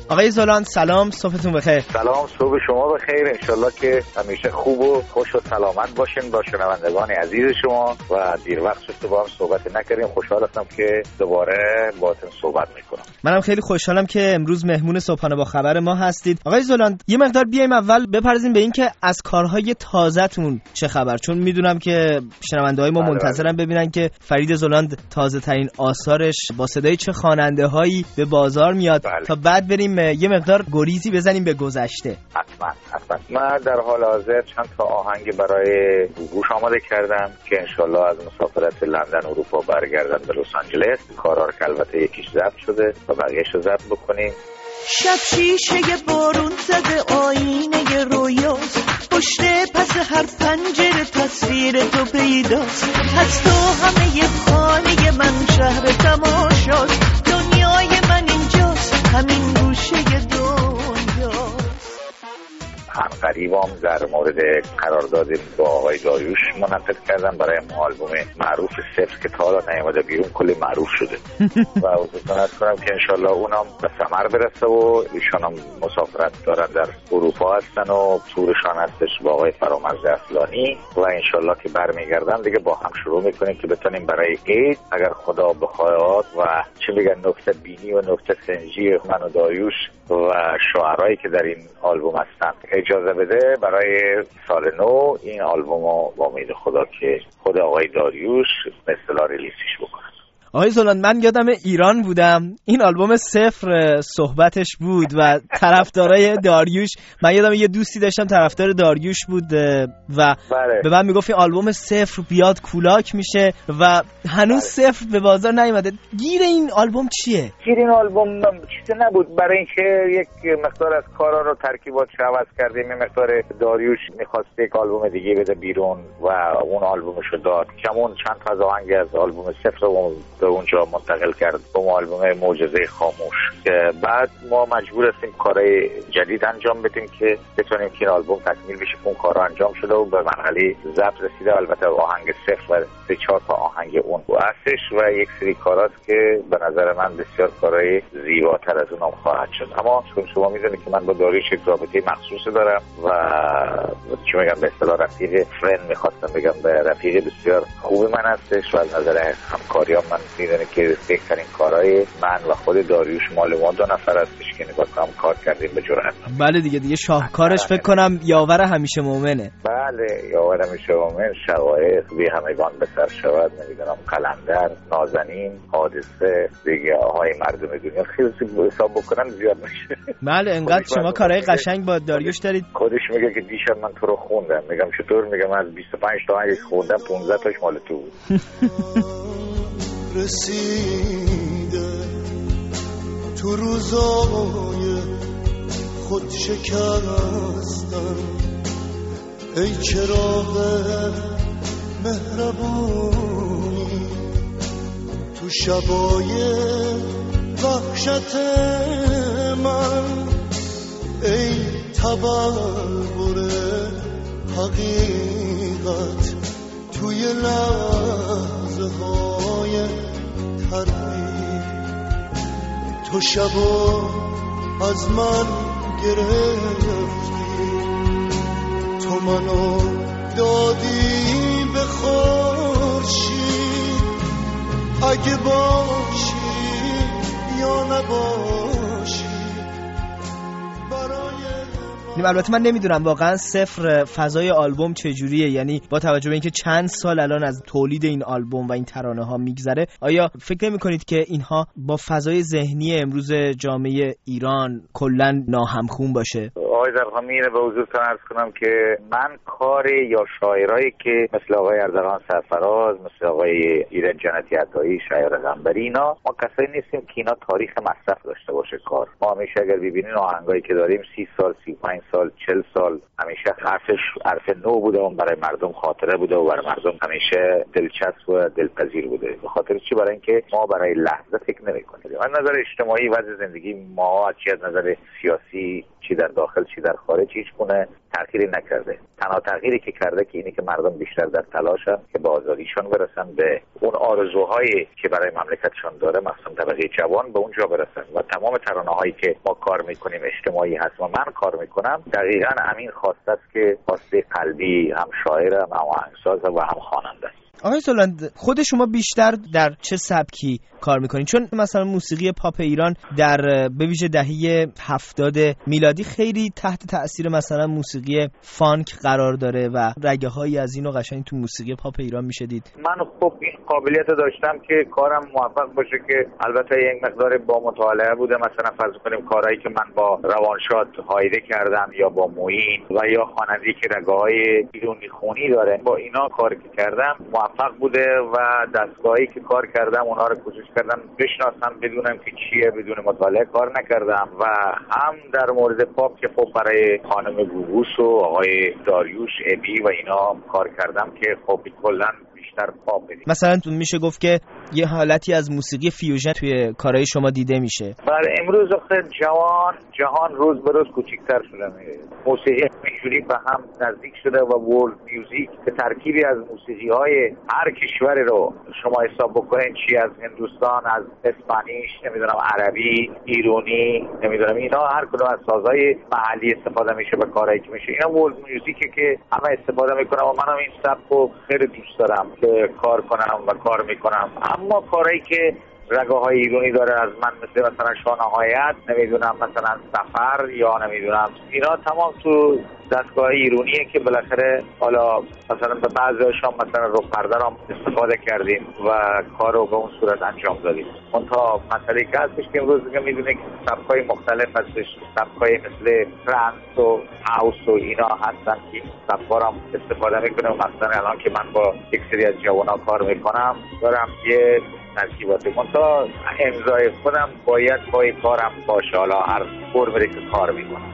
آقای زولان سلام، صبحتون بخیر. سلام، صبح شما بخیر. انشالله که همیشه خوب و خوش و سلامت باشین با شنوندگان عزیز شما و دیر وقت شد با هم صحبت نکردیم. خوشحال هستم که دوباره باهاتون صحبت میکنم. منم خیلی خوشحالم که امروز مهمون صبحانه با خبر ما هستید. آقای زولان یه مقدار بیایم اول بپرزیم به این که از کارهای تازه‌تون چه خبر، چون میدونم که شنونده‌های ما منتظرن ببینن که فرید زولاند تازه ترین آثارش با صدای چه خواننده‌هایی به بازار میاد تا بعد بریم یه مقدار گریزی بزنیم به گذشته. حتما. من در حال حاضر چند تا آهنگ برای گوش آماده کردم که انشالله از مسافرت لندن اروپا برگردم به لس آنجلس. کارا که البته یکیش ضبط شده و بقیه‌اش رو ضبط بکنیم. شب شیشه بارون زده آینه رویاست، پشت پس هر پنجره تصویر تو پیداست. از تو همه خانه من شهر تماشاست، دنیای من اینجاست، همین گوشه دنیاست. هم قریبام در مورد قرارداد با آقای داریوش منعقد کردم برای آلبوم معروف صفر که تا حالا نیامده بیرون، کلی معروف شده و عرض کنم که انشالله اونم به ثمر برسه و ایشان هم مسافرت دارن در اروپا هستن و تورشان هستش با آقای فرامرز اصلانی و انشالله که برمیگردن دیگه با هم شروع میکنیم که بتونیم برای عید اگر خدا بخواهد و چه میگن نکته بینی و نکته سنجی من و داریوش و شاعرایی که در این آلبوم هستن اجازه بده برای سال نو این آلبوم رو با امید خدا که خود آقای داریوش به اصطلاح ریلیزش بکنه. آقای زولان من یادم ایران بودم، این آلبوم صفر صحبتش بود و طرفدارای داریوش، من یادم یه دوستی داشتم طرفدار داریوش بود و به من میگفت این آلبوم صفر بیاد کولاک میشه و هنوز صفر به بازار نیومده. گیر این آلبوم چیه؟ گیر این آلبوم چیزی نبود، برای اینکه یک مقدار از کارا رو ترکیباتش عوض کردیم. یه مقدار داریوش می‌خواست یک آلبوم دیگه بده بیرون و اون آلبومشو داد. کمون چند تا آهنگ از آلبوم صفر به اونجا منتقل کرد به آلبوم معجزه خاموش که بعد ما مجبور هستیم کارهای جدید انجام بدیم که بتونیم که این آلبوم تکمیل بشه. اون کارا انجام شده و به مرحله ضبط رسیده. البته آهنگ صفر و 3-4 تا آهنگ اون هستش و یک سری کاراست که به نظر من بسیار کارهای زیباتر از اونم خواهد شد. اما چون شما میدونید که من با داریوش یک رابطه مخصوص دارم و چی میگم به اصطلاح رفیق فرند میخواستم بگم، به رفیق بسیار خوب من هستش و از نظر همکاریام من میدونه که بهترین کارهای من و خود داریوش مال ما دو نفر هستش که نگاه کنم کار کردیم به جرأت. بله دیگه شاهکارش فکر کنم یاور همیشه مومنه. بله یاور همیشه مومن، شقایق بی همگان به سر شود، نمیدونم قلندر، نازنین، حادثه دیگه، آهای مردم دنیا، خیلی حساب بکنم زیاد میشه. بله انقدر شما کارهای قشنگ با داریوش دارید. خودش میگه که دیشب من تو رو خوندم. میگم چطور؟ میگم از 25 تا آهنگ خوندم 15 تاش مال تو بود. رسیده تو روزای خود شکستن، ای چراغ مهربونی تو شبای وحشت من، ای تبلور حقیقت توی لحظه های تردید. تو شبا از من گرفتی، تو منو دادی به خورشید، اگه باشی یا نباشی برای البته من نمیدونم واقعا صفر فضای آلبوم چجوریه، یعنی با توجه به اینکه چند سال الان از تولید این آلبوم و این ترانه ها میگذره، آیا فکر نمی کنید که اینها با فضای ذهنی امروز جامعه ایران کلا ناهمخون باشه؟ آقای زرخامین به حضورتون عرض کنم که من کار یا شاعرایی که مثل آقای اردلان سرفراز، مثل آقای ایرج جنتی عطایی، شاعر غنبری، اینا ما کسایی نیستیم که اینا تاریخ مصرف داشته باشه کار. ما همیشه اگر ببینین آهنگایی که داریم 30 سال، 35 سال، 40 سال همیشه حرف نو بوده و برای مردم خاطره بوده و برای مردم همیشه دلچسب و دلپذیر بوده. به خاطر چی؟ برای اینکه ما برای لحظه فکر نمی‌کنیم. از نظر اجتماعی وضع زندگی ما، چی از نظر سیاسی، چی در داخل چی در خارج، هیچ گونه تغییری نکرده. تنها تغییری که کرده که اینی که مردم بیشتر در تلاشن که به آزادیشون برسن، به اون آرزوهایی که برای مملکتشون داره، مثلا طبقه جوان به اونجا برسن. و تمام ترانه‌هایی که ما کار میکنیم اجتماعی هست و من کار میکنم دقیقاً همین خواسته است که خواسته قلبی هم شاعرم، هم آهنگساز و هم خواننده است. آقای سولند، خود شما بیشتر در چه سبکی کار میکنین؟ چون مثلا موسیقی پاپ ایران در به ویژه دهه 70 میلادی خیلی تحت تأثیر مثلا موسیقی فانک قرار داره و رگه هایی از اینو قشنگ تو موسیقی پاپ ایران میشه دید. من خب این قابلیت داشتم که کارم موفق باشه که البته یک مقدار با مطالعه بوده. مثلا فرض کنیم کارهایی که من با روانشاد هایده کردم یا با معین و یا خواننده‌ای که رگه‌های ایرانی خونی داره، با اینا کار که کردم موفق بوده و دستگاهی که کار کردم اونها رو کوشش کردم بشناسم بدونم که چیه، بدون مطالعه کار نکردم. و هم در مورد پاپ که خب برای خانم گوگوس و آقای داریوش ابی و اینا کار کردم که خب کلا بیشتر پاپ بدیم. مثلا میشه گفت که یه حالتی از موسیقی فیوژن توی کارهای شما دیده میشه. برای امروز آخه جهان روز به روز کوچیک‌تر شده. موسیقی اینجوری به هم نزدیک شده و ورلد میوزیک که ترکیبی از موسیقی‌های هر کشوری رو شما حساب بکنین، چی از هندوستان، از اسپانیش، نمیدونم عربی، ایرانی، نمیدونم اینا هر کدوم از سازهای محلی استفاده میشه به کارهایی که میشه. اینا ورلد میوزیکه که همه استفاده میکنن و منم این سبکو خیلی دوست دارم که کار کنم و کار میکنم. اما کارهایی که رگاهای ایرانی داره از من مثلا شانهایت، نمیدونم مثلا سفر یا نمیدونم اینا تمام تو دستگاه ایرانیه که بالاخره حالا مثلا به بعضی‌هاشون مثلا رو پرده رو استفاده کردیم و کارو به اون صورت انجام دادیم. منتها مسئله که هستش که امروز دیگه میدونه که سبک‌های مختلف هستش، سبک‌های مثل ترانس و هاوس و اینا هستن که سبک‌ها رو استفاده میکنه. مثلا الان که من با یک سری از جوان‌ها کار میکنم دارم یه ترکیبات منتها امضای خودم باید پای کارم باشه، حالا هر فرمی که کار میکنم.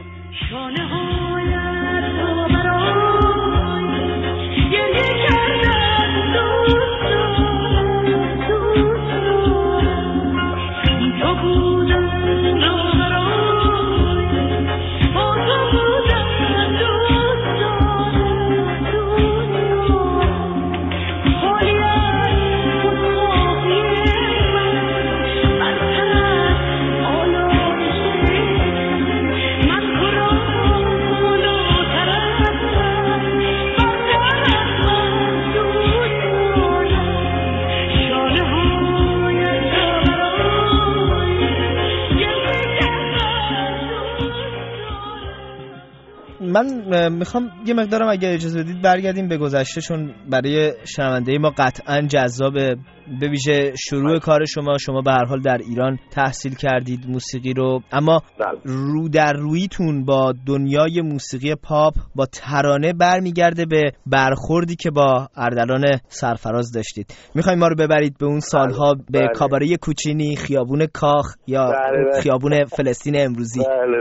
من میخوام یه مقدارم اگه اجازه بدید برگردیم به گذشته، چون برای شنونده ما قطعاً جذابه. به ویژه شروع کار شما به هر حال در ایران تحصیل کردید موسیقی رو، اما رو در رویتون با دنیای موسیقی پاپ با ترانه برمیگرده به برخوردی که با اردلان سرفراز داشتید. میخوایم ما رو ببرید به اون سالها، به کاباره کوچینی، خیابون کاخ یا خیابون فلسطین امروزی.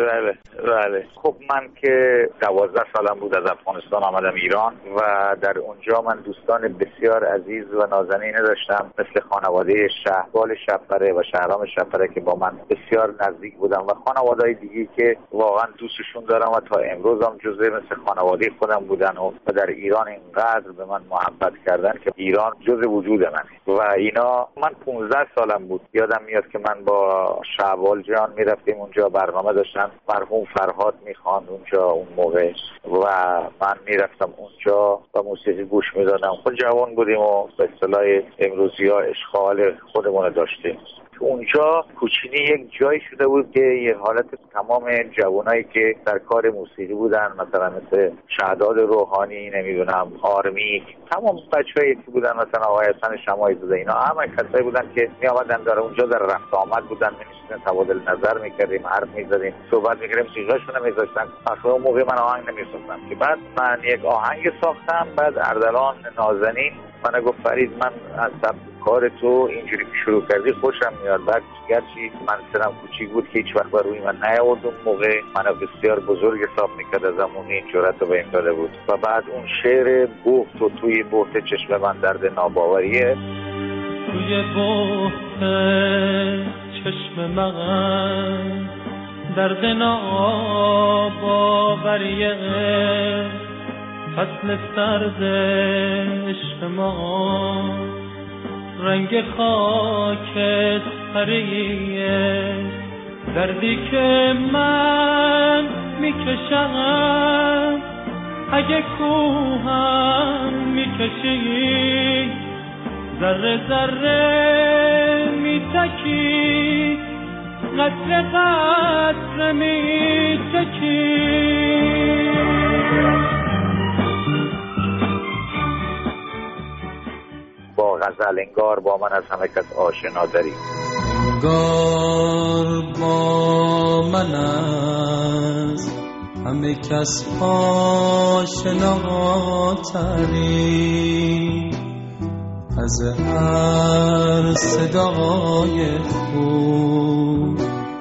بله. خب من که 12 سالم بود از افغانستان آمدم ایران و در اونجا من دوستان بسیار عزیز و نازنین داشتم، مثل خانواده شهبال شفره و شهرام شفره که با من بسیار نزدیک بودن و خانواده‌های دیگه که واقعا دوستشون دارم و تا امروز هم جزء مثل خانواده خودم بودن و در ایران اینقدر به من محبت کردن که ایران جزء وجود منه. و اینا من 15 سالم بود، یادم میاد که من با شهبال جان میرفتیم اونجا، برنامه داشتن مرحوم فرهاد میخواند اونجا اون موقع و من میرفتم اونجا و موسیقی گوش میدادم. خود جوان بودیم و به اصطلاح امروزی ها اشغال خودمون داشتیم. اونجا کوچینی یک جایی شده بود که یه حالت تمام جوانایی که در کار موسیقی بودن، مثلا مثل شهداد روحانی، نمیدونم آرمیک، تمام بچه‌ای که بودن، مثلا آقای حسن شماعی زاده، اینا همه کسایی بودن که می آمدن در اونجا در رفت آمد بودن، می‌نشستن تبادل نظر می‌کردیم، حرف می‌زدیم، صحبت می‌کردیم، موسیقی‌شون رو می‌ذاشتن. اصلا اون موقع من آهنگ نمی‌ساختم که بعد من یک آهنگ ساختم، بعد اردلان نازنین من گفت فرید من از کار تو اینجوری که شروع کردی خوشم میاد. بعد گرچه من سنم کوچیک بود که هیچ وقت بر روی من نیاورد، اون موقع منو بسیار بزرگ حساب میکرد، از همون این جرأت رو بهم داده بود. و بعد اون شعر بهت و توی بهت چشم من درد ناباوریه، توی بهت چشم من درد ناباوریه، فصل سرد عشق ما رنگ خاکستریه، دردی که من میکشم اگه کوهم میکشی، ذره ذره میتکی، قطره قطره میتکی. با غزل انگار با من از همه کس آشنا داری، انگار با من از همه کس آشناتری، از هر صدای خوب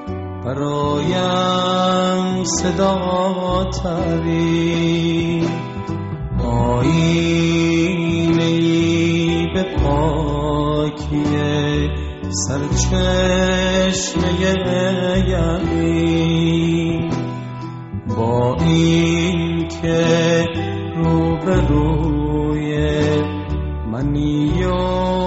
برایم صداتری، آینه‌ای به پاکیه سرچشمه یقین، با این که روبروی منی و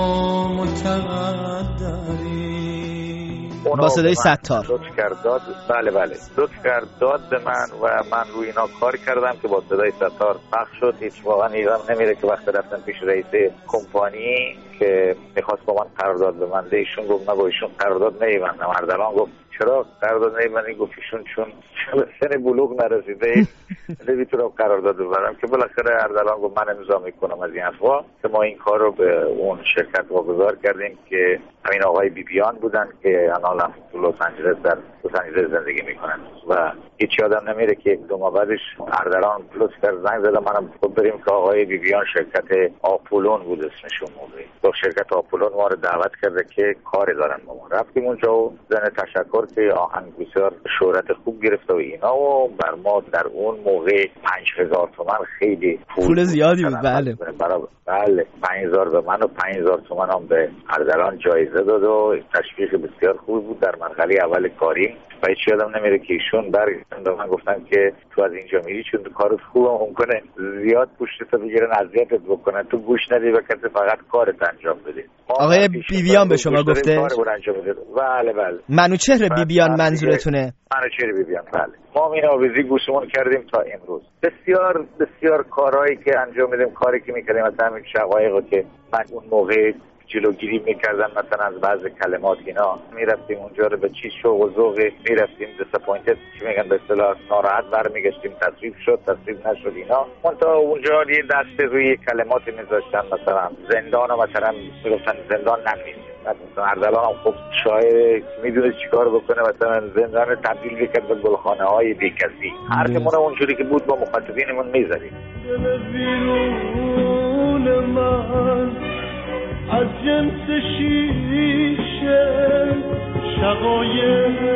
مکدری. با صدای ستار لطف کرد داد، بله لطف کرد داد به من و من روی اینا کار کردم که با صدای ستار پخش شد. هیچ واقعا یادم نمیره که وقتی رفتم پیش رئیس کمپانی که میخواست با من قرارداد ببنده، ایشون گفت من با ایشون قرارداد نمیبندم. اردلان گفت چرا قرارداد نمیبندی؟ گفت ایشون چون سن بلوغ نرسیده نمیتونم قرارداد ببندم. که بالاخره اردلان گفت من امضا میکنم از این حرفا که ما این کار رو به اون شرکت واگذار کردیم که همین آقای بیبیان بودن که الان تو لس آنجلس در لس آنجلس زندگی میکنن و هیچ یادم نمیره که دو ماه بعدش اردلان لطف کرد زنگ زد منم خود بریم که آقای بیبیان شرکت آپولون بود اسمشون موقعی، تو شرکت آپولون ما رو دعوت کرده که کاری دارن با ما. رفتیم اونجا و زن تشکر که آهنگ بسیار شهرت خوب گرفته و اینا و بر ما در اون موقع 5000 تومان خیلی پول زیادی بود. بله 5000 به من و 5000 تومان هم به اردلان جایزه داد و تشویق بسیار خوب بود در مرحله اول کاریم. و هیچ یادم نمیره که ایشون برگشتن به من گفتن که تو از اینجا میری چون تو کارت خوبه ممکنه زیاد پشتت بگیرن اذیتت بکنن، تو گوش ندی و کسی فقط کارت انجام بده. آقای بیبیان به شما گفته؟ بله منوچهر بیبیان منظورتونه؟ منوچهر بیبیان بله. ما این آویزی گوشمون کردیم تا امروز. بسیار بسیار کارهایی که انجام میدیم، کاری که میکردیم مثلا همین شقایقو که من اون موقع جلوگیری میکردن مثلا از بعض کلمات اینا، میرفتیم اونجا رو به چیز شوق و ذوق میرفتیم disappointed چی میگن به اصطلاح ناراحت برمیگشتیم، تصویب شد تصویب نشد اینا. منتها اونجا یه دست روی کلمات میذاشتن مثلا زندان و مثلا میگفتن زندان نمیشه. مثلا اردلان هم خب شاعر میدونه چیکار بکنه، مثلا زندان تبدیل میکرد به گلخانه های بیکسی. حرفمون اونجوری که بود با مخاطبینمون میزدیم. از جنس شیشه شقایق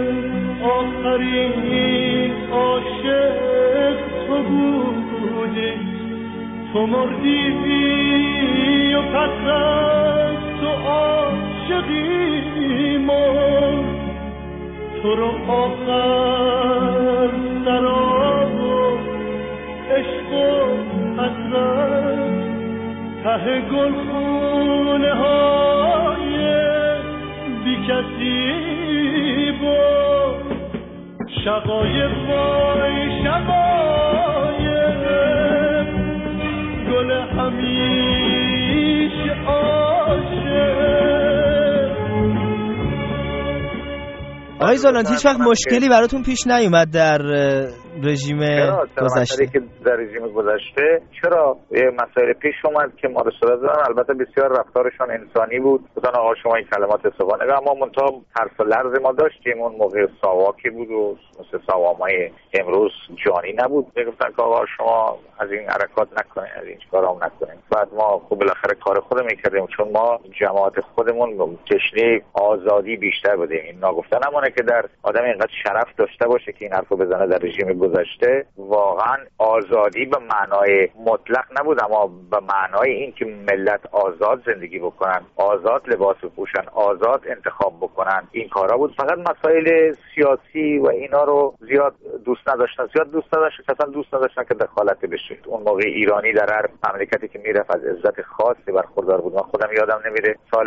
آخرین عاشق تو بودی، تو مردی و پس از تو عاشقی من، تو رو آخر سراب و عشق و حسرت ته گلخونه های بی کسی با شقایق وای شقایق گل همیشه عاشق. آقای زولان هیچ وقت مشکلی براتون پیش نیومد در رژیم گذشته؟ که در رژیم گذشته چرا یه مسائل پیش اومد که ما رو صورت دادن. البته بسیار رفتارشون انسانی بود، گفتن آقا شما این کلمات استفاده نگه، اما منتها حرف و لرز ما داشتیم. اون موقع ساواکی بود و مثل سوامای امروز جانی نبود، گفتن که آقا شما از این حرکات نکنین، از این کارام نکنین. بعد ما خب بالاخره کار خودمون میکردیم چون ما جماعت خودمون تشنه آزادی بیشتر بودیم. این ناگفتن همونه که در آدم اینقدر شرف داشته باشه که این حرفو بزنه در رژیم گذشته واقعا آزادی به معنای مطلق نبود، اما به معنای این که ملت آزاد زندگی بکنن، آزاد لباس بپوشن، آزاد انتخاب بکنن، این کارا بود. فقط مسائل سیاسی و اینا رو زیاد دوست نداشتن، اصلا دوست نداشتن که دخالت بشه. اون موقع ایرانی در هر مملکتی که میرفت از عزت خاصی برخوردار بود. من خودم یادم نمیره سال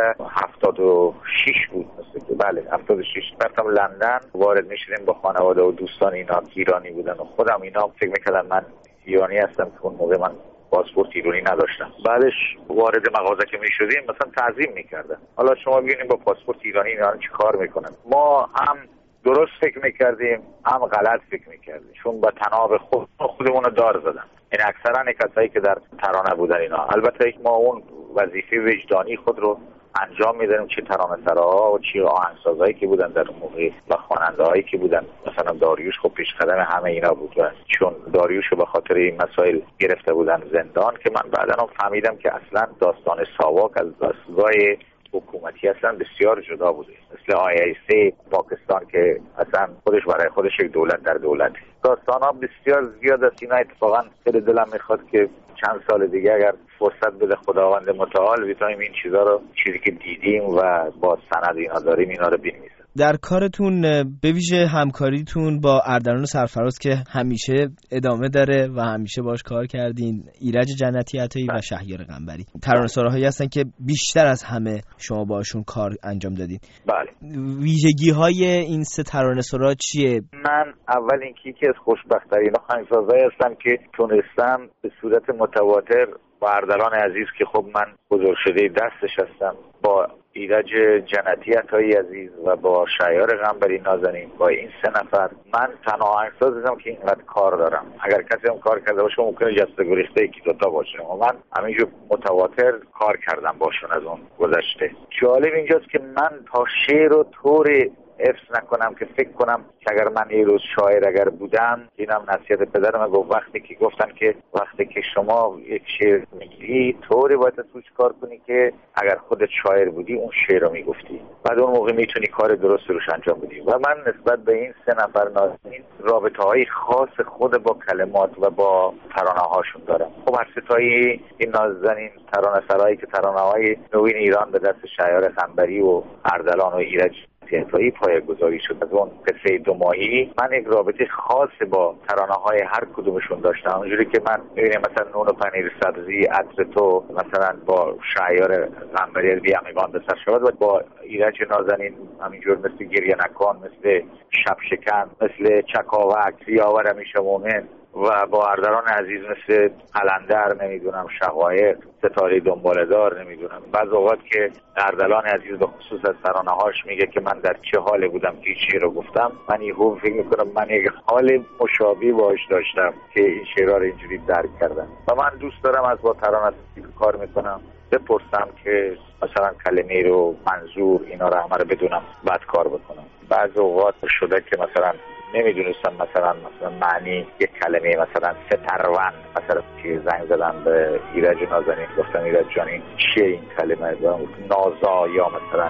1976 بود، بله 76 رفتم لندن، وارد میشدیم با خانواده و دوستان اینا ایرانی بودن و خودم اینا فکر میکردن من ایرانی هستم که اون موقع من پاسپورت ایرانی نداشتم. بعدش وارد مغازه که میشدیم مثلا تعظیم میکردن. حالا شما ببینید با پاسپورت ایرانی اینا چی کار میکنن. ما هم درست فکر میکردیم هم غلط فکر میکردیم، چون با تناب خودمون رو دار زدن. این اکثرا کسایی که در ترانه بودن اینا. البته ما اون وظیفه وجدانی خود رو انجام میدادیم، چه ترانه‌سراها و چه آهنگسازایی که بودن در اون موقع و خواننده‌هایی که بودن. مثلا داریوش خب پیش قدم همه اینا بود و چون داریوش رو به خاطر این مسائل گرفته بودن زندان، که من بعداً فهمیدم که اصلا داستان ساواک از داستان حکومتی اصلا بسیار جدا بوده، مثل IIC پاکستان که اصلا خودش برای خودش یک دولت در دولت. داستان‌ها بسیار زیاد است. اینا اتفاقا خیلی دلم میخواد که چند سال دیگه اگر فرصت بده خداوند متعال بتونیم این چیزی که دیدیم و با سند اینا داریم اینا رو بنویسیم. در کارتون به ویژه همکاریتون با اردلان سرفراز که همیشه ادامه داره و همیشه باش کار کردین، ایرج جنتی عطایی و شهریار قنبری، ترانه‌سراهایی هستن که بیشتر از همه شما باشون کار انجام دادین. بله. ویژگی‌های این سه ترانه‌سرا چیه؟ من اول اینکه یکی از خوشبخت‌ترین آهنگسازایی هستم که تونستم به صورت متواتر با اردلان عزیز که خب من بزرگ شده دستش هستم، با ایرج جنتی عطایی عزیز و با شهریار قنبری نازنین، با این سه نفر من تنها آهنگسازم که اینقدر کار دارم. اگر کسی هم کار کرده باشه ممکنه جسته گریخته یکی دوتا باشه، و من همینجور متواتر کار کردم باشون از اون گذشته. جالب اینجاست که من تا شعر و طور حفظ نکنم که فکر کنم که اگر من یه روز شاعر اگر بودم، اینم نصیحت پدرم گفت وقتی که گفتن که وقتی که شما یک شعر میگی طوری باید توش کار کنی که اگر خودت شاعر بودی اون شعر رو میگفتی، بعد اون موقع میتونی کار درست روش انجام بدی. و من نسبت به این سه نفر نازنین رابطه‌های خاص خود با کلمات و با ترانه‌هاشون دارم. خب هر ستایی این نازنین ترانه‌سرایی که ترانه‌های نوین ایران به دست شهریار قنبری و اردلان و ایرج جنتی پایه‌گذاری شد. از اون قصه 2 ماهی من یک رابطه خاص با ترانه‌های هر کدومشون داشتم. اونجوری که من می‌بینم مثلا نون و پنیر سبزی، عطر تو مثلا با شهریار قنبری از بیامگان به سر شود و با ایرج نازنین همینجور مثل گریه نکن، مثل شب شکن، مثل چکاوک، یاور همیشه مومن و با اردلان عزیز مثل قلندر، نمیدونم شقایق، ستاره دنباله‌دار، نمیدونم. بعض اوقات که اردلان عزیز به خصوص از ترانه‌هاش میگه که من در چه حالی بودم که این شعر رو گفتم، من یهو فکر میکنم من یک حال مشابه باهاش داشتم که این شعرها رو اینجوری درک کردم. و من دوست دارم از با ترانه کار میکنم بپرسم که مثلا کلمه رو، منظور، اینا رو همه رو بدونم بعد کار بکنم. بعض اوقات شده که مثلا نمیدونستم مثلا معنی یک کلمه مثلا ستروند، مثلا که زنگ زدم به ایرج نازنین گفتم ایرج جانی چیه این کلمه؟ نازا، یا مثلا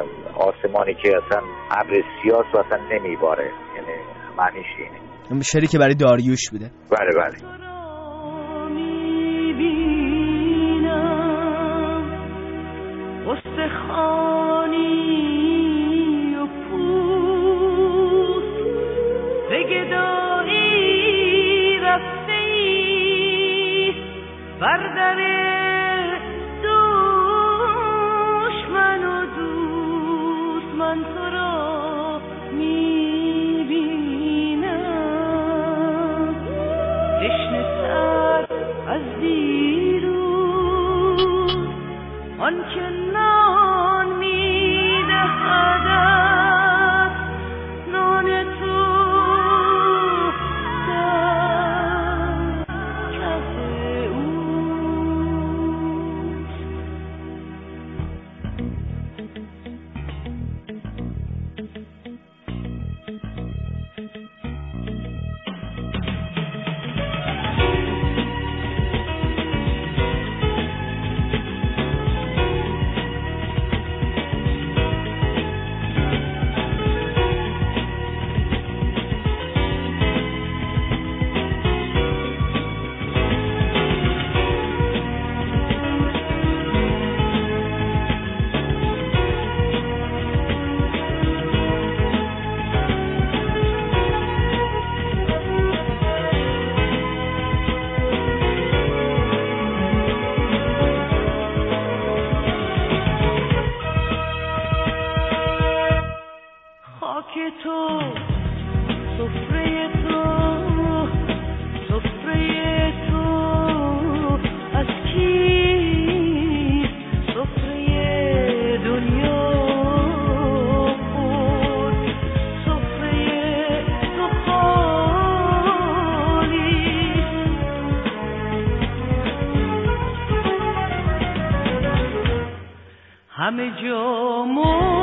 آسمانی که اصلا ابر سیاه و اصلا نمیباره، یعنی معنیش اینه. شعری که برای داریوش بوده. بله بله. بردر دشمن و دوست من تو را میبینم، تشنه سر از دیروز آن که نان میدهد نان تو همه جا